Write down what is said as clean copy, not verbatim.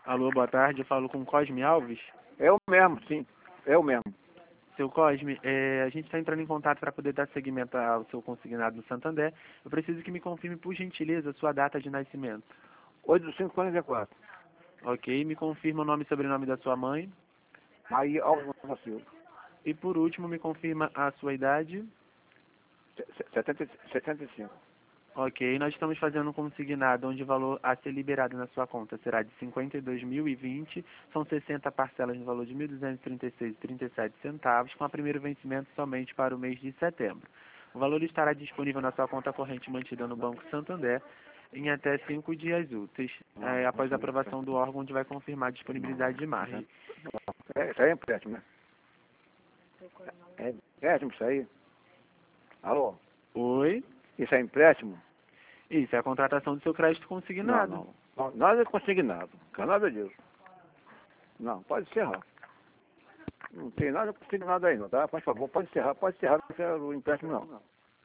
Alô, boa tarde. Eu falo com Cosme Alves. Eu mesmo, sim. Eu mesmo. Seu Cosme, a gente está entrando em contato para poder dar seguimento ao seu consignado no Santander. Eu preciso que me confirme, por gentileza, a sua data de nascimento. 8 do 5 44. Ok? Me confirma o nome e sobrenome da sua mãe. Aí, Alves da Silva. E por último, me confirma a sua idade. 75. Ok, nós estamos fazendo um consignado onde o valor a ser liberado na sua conta será de 52.020, são 60 parcelas no valor de 1.236,37 centavos, com a primeiro vencimento somente para o mês de setembro. O valor estará disponível na sua conta corrente mantida no Banco Santander em até 5 dias úteis, após a aprovação do órgão, onde vai confirmar a disponibilidade de margem. Isso aí é empréstimo, né? É empréstimo isso aí? Alô? Oi? Isso é empréstimo? Isso é a contratação do seu crédito Não, consignado. não. Não, nada é consignado. Não é nada disso. Não, pode encerrar. Não tem nada consignado aí, não, tá? Por favor, pode encerrar o empréstimo, não.